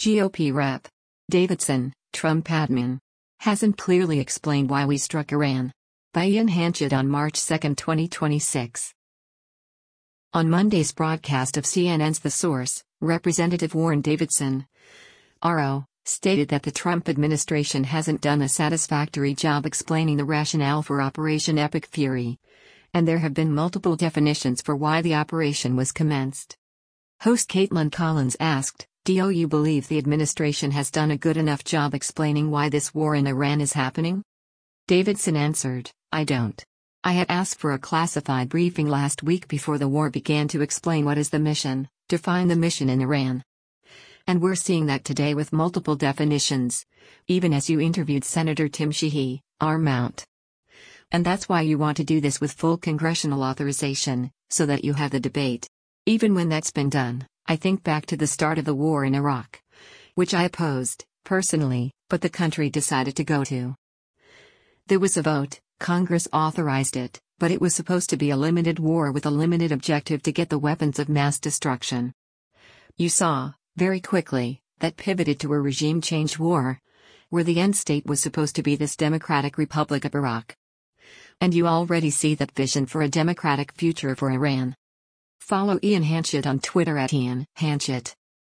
GOP Rep. Davidson, Trump admin. Hasn't clearly explained why we struck Iran. By Ian Hanchett on March 2, 2026. On Monday's broadcast of CNN's The Source, Representative Warren Davidson, RO, stated that the Trump administration hasn't done a satisfactory job explaining the rationale for Operation Epic Fury, and there have been multiple definitions for why the operation was commenced. Host Caitlin Collins asked, "Do you believe the administration has done a good enough job explaining why this war in Iran is happening?" Davidson answered, "I don't. I had asked for a classified briefing last week before the war began to explain what is the mission, define the mission in Iran. And we're seeing that today with multiple definitions, even as you interviewed Senator Tim Sheehy, our Mount. And that's why you want to do this with full congressional authorization, so that you have the debate. Even when that's been done, I think back to the start of the war in Iraq, which I opposed, personally, but the country decided to go to. There was a vote, Congress authorized it, but it was supposed to be a limited war with a limited objective to get the weapons of mass destruction. You saw, very quickly, that pivoted to a regime change war, where the end state was supposed to be this Democratic Republic of Iraq. And you already see that vision for a democratic future for Iran." Follow Ian Hanchett on Twitter @IanHanchett.